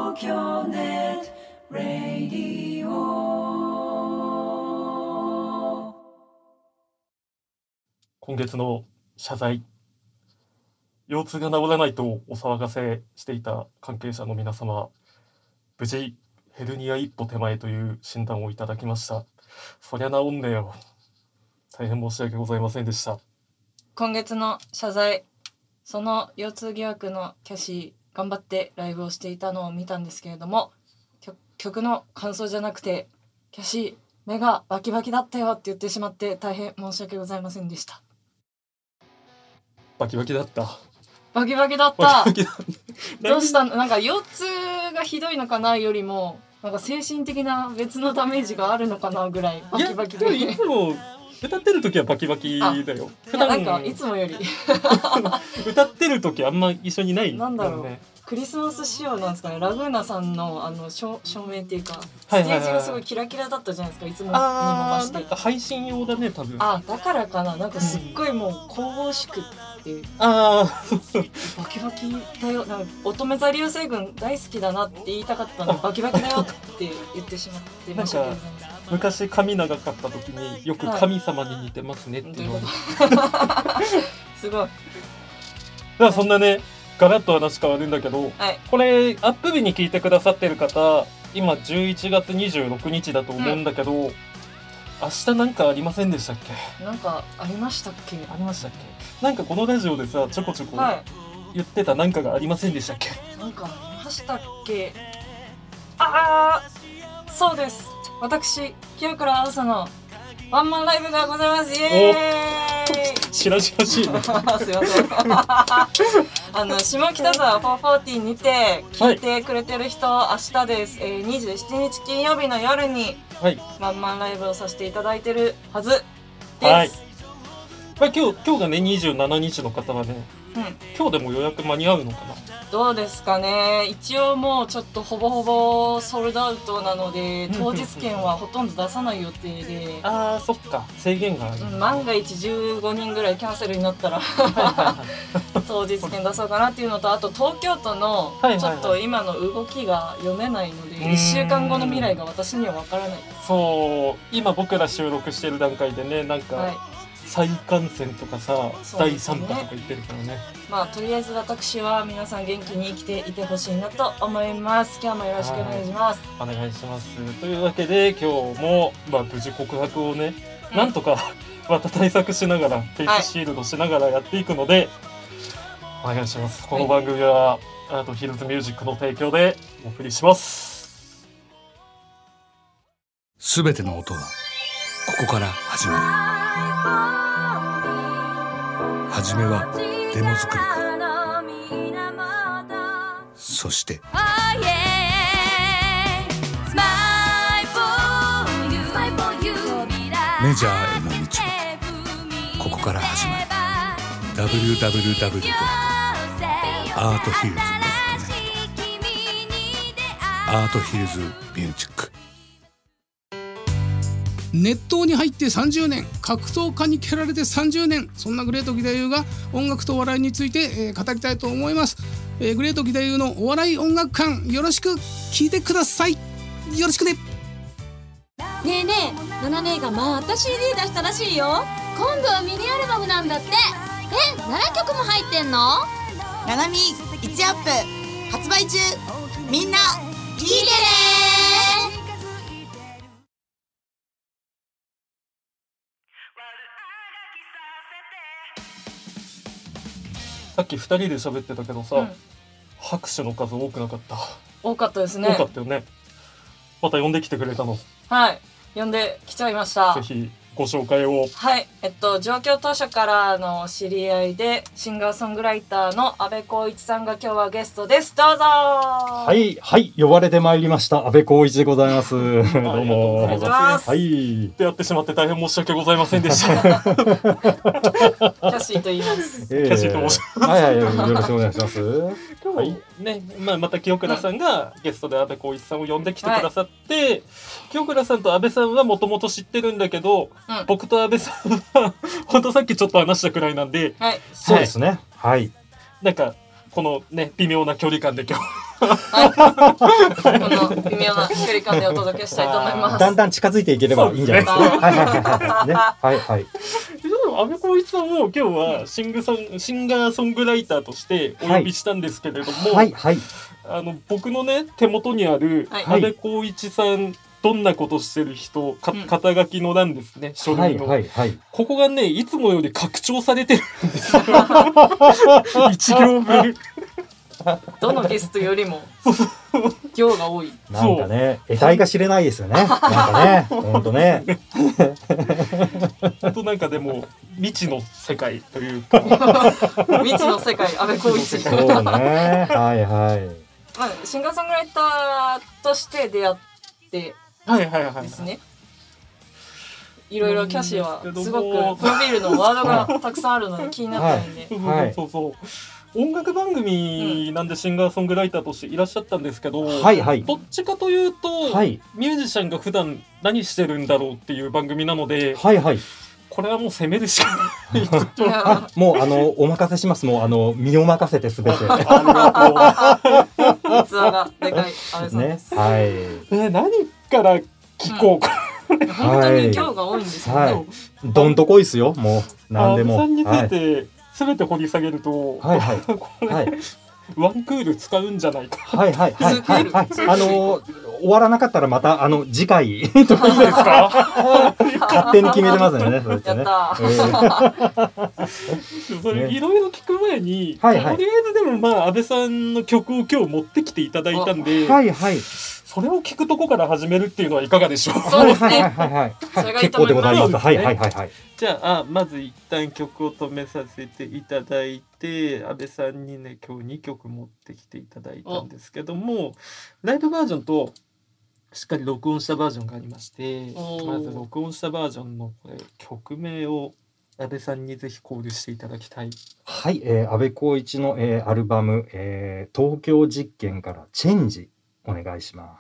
東京ネットラディオ。 今月の謝罪。腰痛が治らないとお騒がせしていた関係者の皆様、無事ヘルニア一歩手前という診断をいただきました。そりゃ治んねえよ。大変申し訳ございませんでした。 今月の謝罪、その腰痛疑惑のキャシー頑張ってライブをしていたのを見たんですけれども、曲の感想じゃなくてキャシー目がバキバキだったよって言ってしまって大変申し訳ございませんでした。 バキバキだった。 バキバキだった。どうしたの？なんか腰痛がひどいのかなよりもなんか精神的な別のダメージがあるのかなぐらいバキバキで。 いつも歌ってる時はバキバキだよ。 普段なんかいつもより歌ってる時あんま一緒にない、ね。 なんだろう。クリスマス仕様なんですかね。ラグーナさんの照明っていうかステージがすごいキラキラだったじゃないですか。いつもにも増して。 なんか配信用だね多分。 だからかな。なんかすっごいもう神々しくって。バキバキだよ。なんか乙女座流星群大好きだなって言いたかったのにバキバキだよって言ってしまって申し訳ございません。 昔髪長かった時によく神様に似てますねっていうのを、 すごい。 そんなねガラッと話変わるんだけど、これアップ日に聞いてくださってる方今11月26日だと思うんだけど、明日なんかありませんでしたっけ？ なんかありましたっけ？ なんかこのラジオでさちょこちょこ言ってたなんかがありませんでしたっけ？ なんかありましたっけ？そうです。私清倉あさのワンマンライブがございます。イエーイ。 しらしらしいね。 すいません。下北沢440にて聞いてくれてる人、明日です。27日金曜日の夜にワンマンライブをさせていただいてるはずです。 今日がね27日の方はね、今日でも予約間に合うのかな？ どうですかね。一応もうちょっとほぼほぼソールドアウトなので当日券はほとんど出さない予定で。 そっか、制限がある。 万が一15人ぐらいキャンセルになったら当日券出そうかなっていうのと、あと東京都のちょっと今の動きが読めないので1週間後の未来が私には分からないです。 そう、今僕ら収録してる段階でね、なんか、再感染とかさ、第3波とか言ってるからね。 とりあえず私は皆さん元気に生きていてほしいなと思います。今日もよろしくお願いします。 お願いします。というわけで今日も、無事告白をね、なんとかまた対策しながらフェイスシールドしながらやっていくので、お願いします。この番組はヒルズミュージックの提供でお送りします。 すべての音はここから始まる。はじめはデモ作りから、そしてメジャーへの道もここから始まる。 www.arthils.net アートヒルズミュージック。 熱湯に入って30年、格闘家に蹴られて30年、そんなグレート義太夫が音楽とお笑いについて、語りたいと思います。グレート義太夫のお笑い音楽館、よろしく聞いてください。よろしくね。 ねえねえ、ナナ姉がまた CD 出したらしいよ。今度はミニアルバムなんだって。7曲も入ってんの？ ナナミ1アップ発売中。みんな聞いてね。 さっき2人で喋ってたけどさ、拍手の数多くなかった？ 多かったですね。 多かったよね。また呼んできてくれたの？ はい、呼んできちゃいました。 ぜひご紹介を。 はい、上京当初からの知り合いでシンガーソングライターの阿部光一さんが今日はゲストです。どうぞ。 はいはい、呼ばれてまいりました阿部光一でございます。どうも。 お願いします。 はい。出会ってしまって大変申し訳ございませんでした。キャシーと言います。 キャシーと申します。 はいはい、よろしくお願いします。 今日ね、また清倉さんがゲストで阿部光一さんを呼んできてくださって、清倉さんと阿部さんはもともと知ってるんだけど、僕と阿部さんはほんとさっきちょっと話したくらいなんで、 そうですね。はい。 なんかこのね微妙な距離感で今日この微妙な距離感でお届けしたいと思います。 だんだん近づいていければいいんじゃないですか。はいはいはいはいね、はいはい。 安部浩一さんを今日はシンガーソングライターとしてお呼びしたんですけれども、 はいはい、 僕のね手元にある安部浩一さんどんなことしてる人肩書きの欄ですね、書類の、はいはいはい、ここがねいつもより拡張されてるんですよ一行分どのゲストよりも行が多い。 なんかね、得体が知れないですよね。なんかね、本当ね。 本当なんかでも未知の世界というか未知の世界、安部浩一。 そうね、はいはい。 まあシンガーソングライターとして出会ってですね。いろいろキャシーはすごくプロフィールのワードがたくさんあるので気になったんで。 そう音楽番組なんでシンガーソングライターとしていらっしゃったんですけど、 はいはい、 どっちかというと、はい、ミュージシャンが普段何してるんだろうっていう番組なので、はいはい、これはもう攻めるしかないもうお任せします。もう身を任せてすべて器がでかい安部さんです、 ね、はい、 何から聞こうか、 本当に今日が多いんですけど、はい、 どんとこいっすよ。もう何でも安部さんについて、全て掘り下げると、はいはいこれ、はい、ワンクール使うんじゃないか。 はいはいはいはい、はい、終わらなかったらまた次回とかいいですか勝手に決めてますよね。そうですね。 それいろいろ聞く前に、はいはい、とりあえずでもまあ安部さんの曲を今日持ってきていただいたんで、はいはい、それを聞くとこから始めるっていうのはいかがでしょう。 そうですね。 結構でございます。はいはいはいはい。 じゃあまず一旦曲を止めさせていただいて、安部さんにね今日2曲持ってきていただいたんですけども、ライブバージョンとしっかり録音したバージョンがありまして、まず録音したバージョンのこれ曲名を安部さんにぜひコールしていただきたい。 はい、安部浩一の、アルバム、東京実験からチェンジお願いします。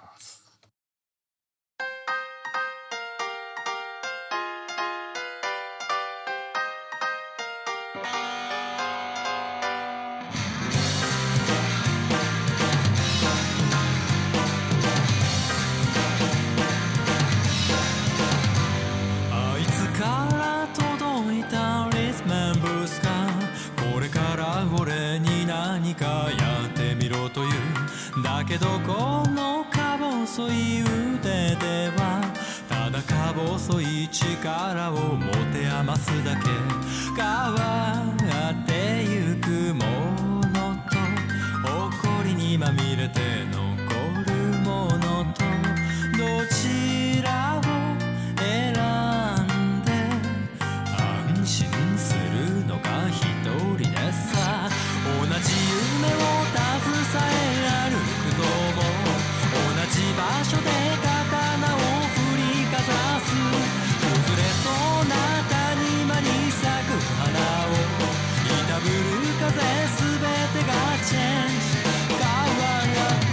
だけどこのか細い腕ではただか細い力を持て余すだけ。変わってゆくものと誇りにまみれて残るものと、どちらを選んで安心するのか一人でさ。同じ夢を携え歩く同じ場所で刀を振りかざす。崩れそうな谷間に咲く花をいたぶる風、すべてがチェンジ変わった。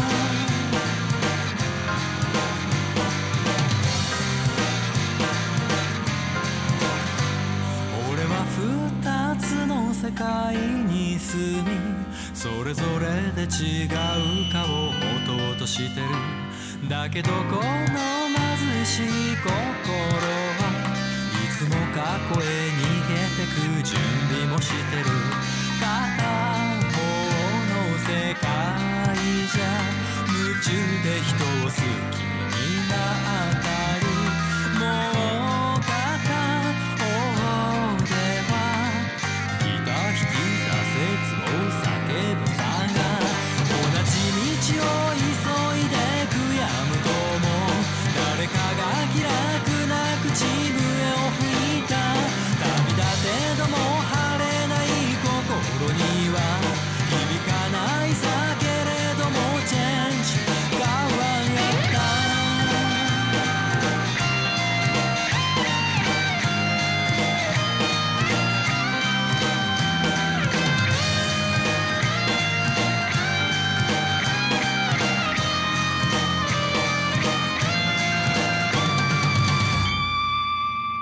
俺は二つの世界に住み、それぞれで違う顔を持とうとしてる。だけどこの貧しい心はいつも過去へ逃げてく準備もしてる。片方の世界じゃ夢中で人を好きになったり、もう片方ではギター弾き挫折を叫ぶさが、同じ道を急いで悔やむとも誰かが気楽な口笛を吹いた。旅立てども晴れない心には響かないさけれどもチェンジ変わった。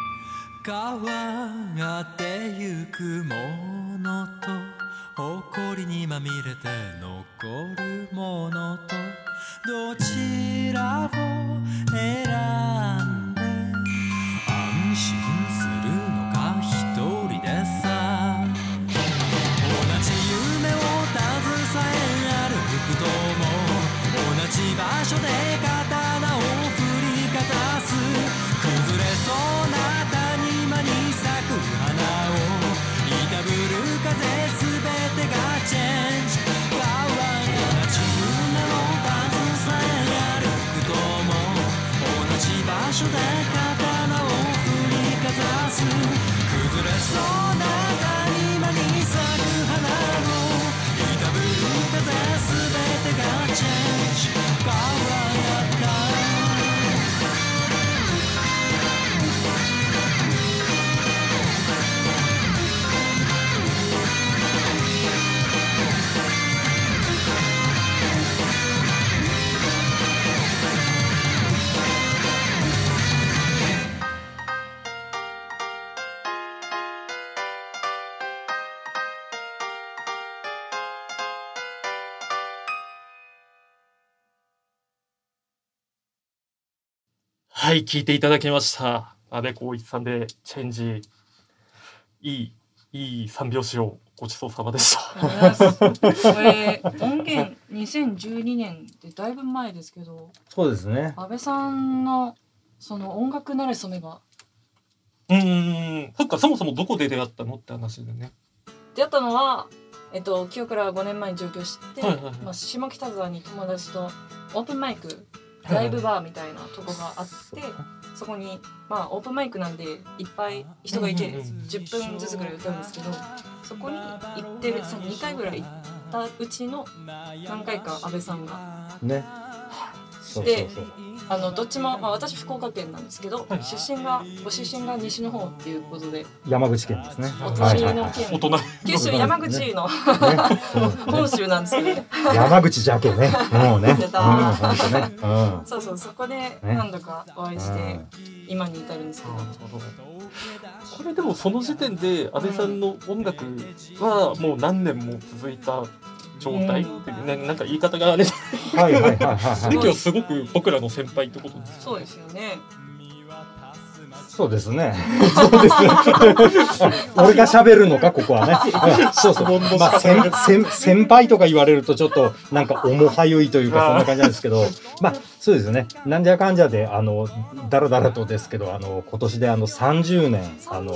変わってゆくものと誇りにまみれて残るものとどちらを選んで安心するのか一人でさ同じ夢を携え歩くとも同じ場所で刀を振りかざす崩れそうな谷間に咲く花をいたぶる風すべてがチェンジ変わら同じ夢を携え歩くとも同じ場所で刀を振りかざす崩れそうな谷間に咲く花をいたぶる風すべてがチェンジ変わったはい、聞いていただきました。安部浩一さんでチェンジ。いい三拍子をごちそうさまでした。 これ音源2012年でだいぶ前ですけど、 そうですね。 安部さんのその音楽なれそめがそっか、そもそもどこで出会ったのって話でね。 出会ったのは清倉5年前に上京して、 はいはいはいまあ、下北沢に友達とオープンマイクライブバーみたいなとこがあって、そこにまあオープンマイクなんでいっぱい人がいて10分ずつぐらい歌うんですけど、そこに行って2回ぐらい行ったうちの何回か安部さんがね。 でどっちも、まあ、私福岡県なんですけど、ご出身が西の方っていうことで山口県ですね。 お隣の県、九州山口の、本州なんですけどね。 山口じゃけね。もうね。本当ね。 そうそう、そこで何度かお会いして今に至るんですけど。 これでもその時点で安部さんの音楽はもう何年も続いた状態っていうね、なんか言い方があれ今日すごく僕らの先輩ってことです。 そうですよね。 そうですね。そうです。俺が喋るのかここはね。そうそう。まあ先輩とか言われるとちょっとなんか重はゆいというかそんな感じなんですけど、まあそうですね。なんじゃかんじゃでだらだらとですけど今年で30年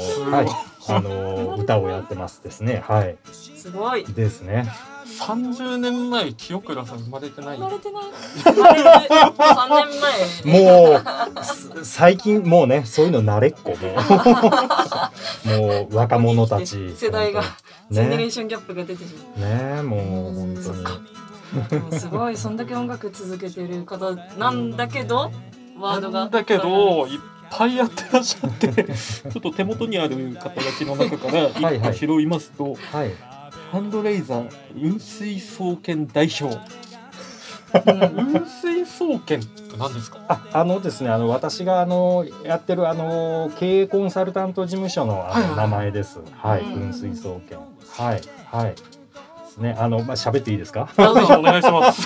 歌をやってますですね。はい。 すごい。 ですね。 30年前清倉さん生まれてない。 生まれてない。生まれる3年前。もう最近もうねそういうの慣れっこもう若者たち世代がジェネレーションギャップが出てしまう。 ねもう本当に。すごいそんだけ音楽続けてる方なんだけどワードが。 だけどいっぱいやってらっしゃってちょっと手元にある肩書きの中から一個拾いますと。ハンドレイザー雲水総研代表。雲水総研って何ですか？ ですね、私がやってる経営コンサルタント事務所の名前です。はい、雲水総研。はいはい。ね、喋っていいですか？ お願いします。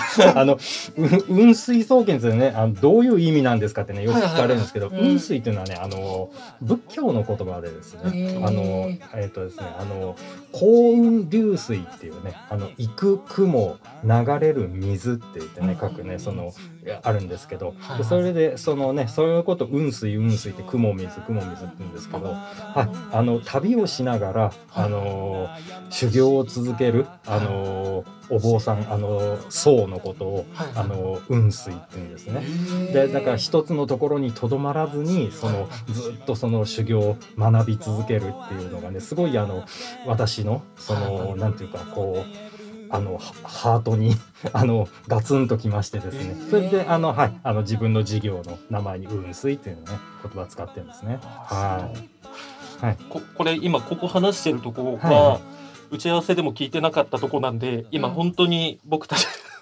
雲水総研ってね、どういう意味なんですかってね、よく聞かれるんですけど、雲水っていうのはね、仏教の言葉でですね、ですね、幸運流水っていうね、行く雲、流れる水って言ってね、書くね、あるんですけど、それでそういうこと雲水って雲水って言うんですけど、旅をしながら修行を続けるお坊さん僧のことを雲水って言うんですね。でだから一つのところにとどまらずにずっとその修行を学び続けるっていうのがねすごい私のなんていうかこうハートにガツンときましてですね。それで自分の事業の名前に雲水っていうのね言葉使ってるんですね。はい。 これ今ここ話してるとこは、打ち合わせでも聞いてなかったとこなんで今本当に僕たち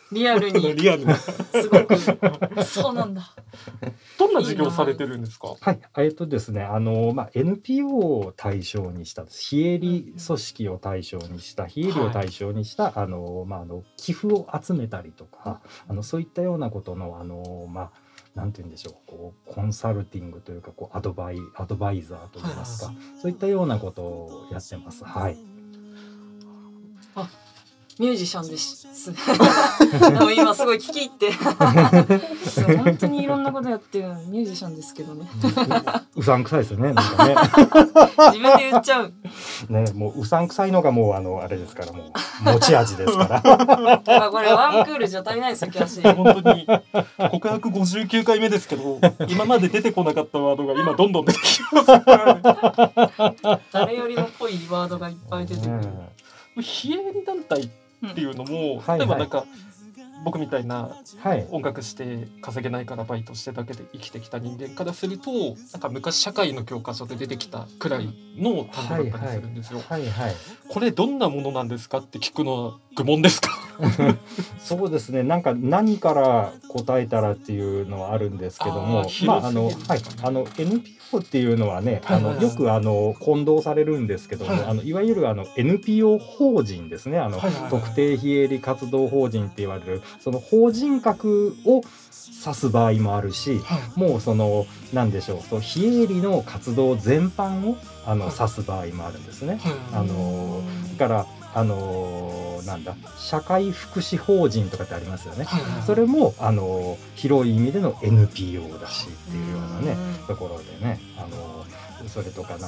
リアルにリアルなすごくそうなんだ。 どんな授業されてるんですか？ はい、ですね、NPO を対象にした非営利組織を対象にした非営利を対象にした、寄付を集めたりとか、そういったようなことのなんて言うんでしょう、こうコンサルティングというかこうアドバイザーといいますか、そういったようなことをやってます。はい。 あ、ミュージシャンです今すごい聞き入って本当にいろんなことやってるミュージシャンですけどねうさんくさいですよね、なんかね自分で言っちゃうね、もううさんくさいのがもうあれですから、もう持ち味ですからこれワンクールじゃ足りないですよ、私本当に告白59回目ですけど、今まで出てこなかったワードが今どんどん出てきます誰よりも濃いワードがいっぱい出てくる、 非営利団体っていうのも、例えばなんか、僕みたいな音楽して稼げないからバイトしてだけで生きてきた人間からすると、なんか昔社会の教科書で出てきたくらいの単語だったりするんですよ。これどんなものなんですかって聞くのは愚問ですか？ そうですね、なんか何から答えたらっていうのはあるんですけども、NPO っていうのはね、よく混同されるんですけども、いわゆるNPO 法人ですね、特定非営利活動法人って言われるその法人格を指す場合もあるし、もうその何でしょう、非営利の活動全般を指す場合もあるんですね。だから社会福祉法人とかってありますよね。それも広い意味での NPO だしっていうようなねところでね、それとか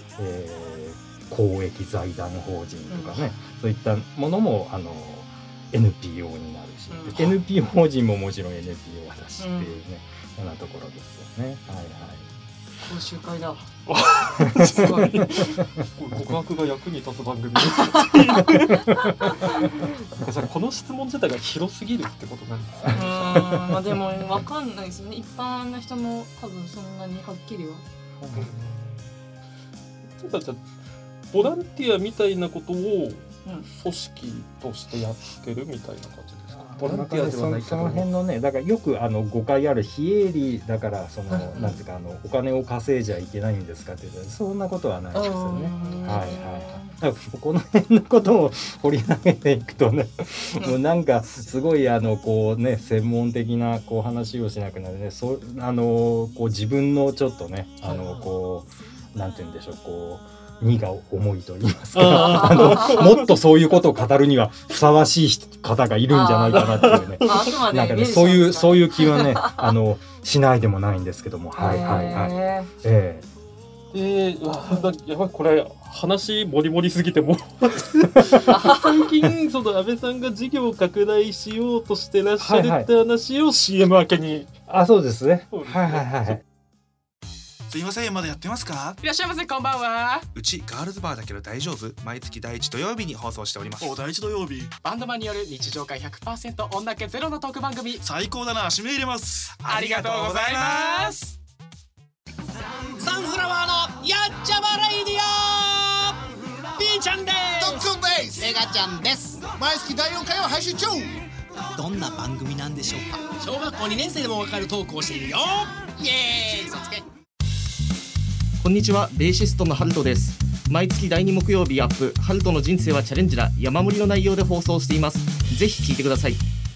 公益財団法人とかね、そういったものもNPO になるし、NPO 法人ももちろん NPO だしっていうね、ようなところですよね。 講習会だ。 すごい告白が役に立つ番組ですじゃあこの質問自体が広すぎるってことなんですね。 でも分かんないですよね、一般の人も多分そんなにはっきりは。 じゃあボランティアみたいなことを組織としてやってるみたいな感じですか？ボランティアではないけど、 その辺のね、だからよく誤解ある非営利だからなんていうかお金を稼いじゃいけないんですかって言ったらそんなことはないですよね。だからこの辺のことを掘り投げていくとねもうなんかすごいこうね専門的なこう話をしなくなるね、こう自分のちょっとねこうなんて言うんでしょう、こう荷が重いと言いますかもっとそういうことを語るにはふさわしい方がいるんじゃないかなっていうねなんかねそういう気はねしないでもないんですけども、 やばい、これ話もりもりすぎても最近その安倍さんが事業を拡大しようとしてらっしゃるって話を CM 明けに。 そうですね。 すいません、まだやってますか？ いらっしゃいませ、こんばんは。 うちガールズバーだけど大丈夫？毎月第1土曜日に放送しております。 第1土曜日、バンドマンによる日常会 100% 女気ゼロのトーク番組。 最高だな、締め入れます。 ありがとうございます。サンフラワーのやっちゃまレイディオ、 B ちゃんです。 ドックンです。 メガちゃんです。 毎月第4回を配信中。 どんな番組なんでしょうか？小学校2年生でもわかるトークをしているよ。イエーイ、嘘つけ。 こんにちは、ベーシストのハルトです。毎月第2木曜日アップ、ハルトの人生はチャレンジだ、山盛りの内容で放送しています。ぜひ聞いてください。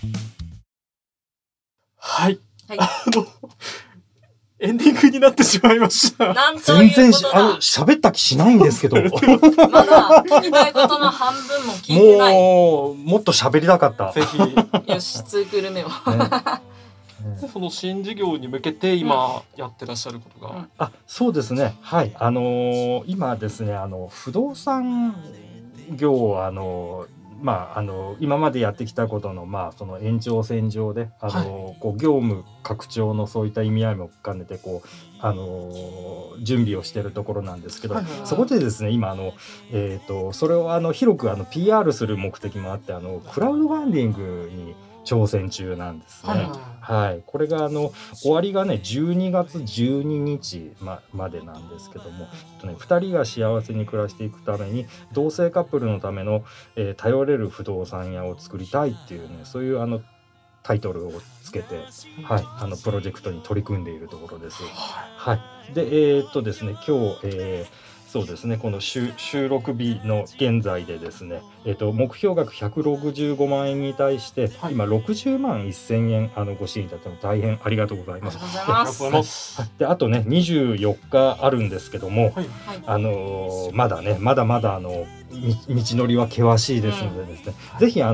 エンディングになってしまいました。 全然喋った気しないんですけどまだ聞きたいことの半分も聞いてない。 もっと喋りたかった。 ぜひよし、2クール目をその新事業に向けて今やってらっしゃることが、 そうですね、今ですね不動産業を今までやってきたことのその延長線上でこう業務拡張のそういった意味合いも兼ねてこう準備をしているところなんですけど、そこでですね今それを広くPR する目的もあってクラウドファンディングに挑戦中なんですね。これが終わりがね12月12日までなんですけども、2人が幸せに暮らしていくために同性カップルのための頼れる不動産屋を作りたいっていうね、そういうタイトルをつけて、はい、プロジェクトに取り組んでいるところです。はい、でですね今日、そうですねこの収録日の現在でですね、目標額165万円に対して、今60万1000円ご支援いただいても大変ありがとうございます。 ありがとうございます。 であとね24日あるんですけども、まだ道のりは険しいですのでですね、ぜひ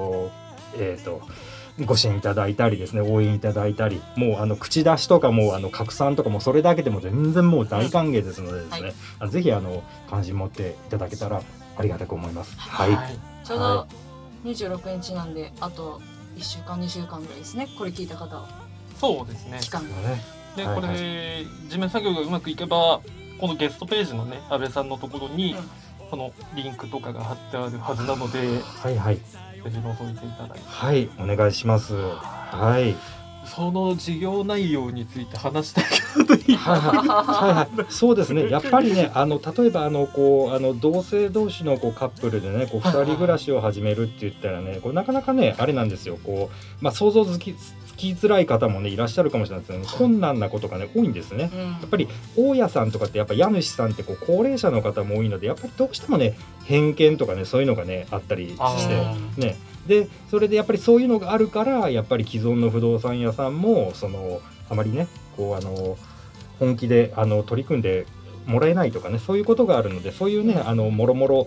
ご支援いただいたりですね、応援いただいたり、もう口出しとかも拡散とかもそれだけでも全然もう大歓迎ですのでですね、ぜひ関心持っていただけたらありがたく思います。はい。 ちょうど26日なんであと1週間2週間ぐらいですね。これ聞いた方は。 そうですね。 期間がね。でこれ事務作業がうまくいけばこのゲストページのね安倍さんのところにこのリンクとかが貼ってあるはずなので。 はいはい。 ぜひ覗いていただいて。 はい、お願いします。はい。 その事業内容について話したいけどいい。 そうですね。やっぱりね、例えば同性同士のカップルでね、2人暮らしを始めるって言ったらね、なかなかねあれなんですよ。想像つきづらい方もねいらっしゃるかもしれないですけど、困難なことがね多いんですね。やっぱり大家さんとかってやっぱ家主さんって高齢者の方も多いので、やっぱりどうしてもね偏見とかねそういうのがねあったりしてね。でそれでやっぱりそういうのがあるからやっぱり既存の不動産屋さんもあまりね本気で取り組んでもらえないとかねそういうことがあるので、そういうねもろもろ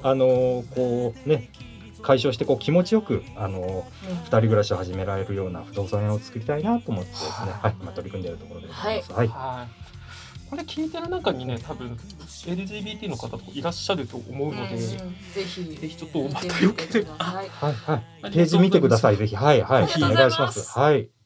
解消して気持ちよく2人暮らしを始められるような不動産屋を作りたいなと思ってですね、今取り組んでいるところでございます。はい。 これ聞いてる中にね多分 LGBT の方といらっしゃると思うので、ぜひちょっとまたよければページ見てください。ぜひお願いします。はい。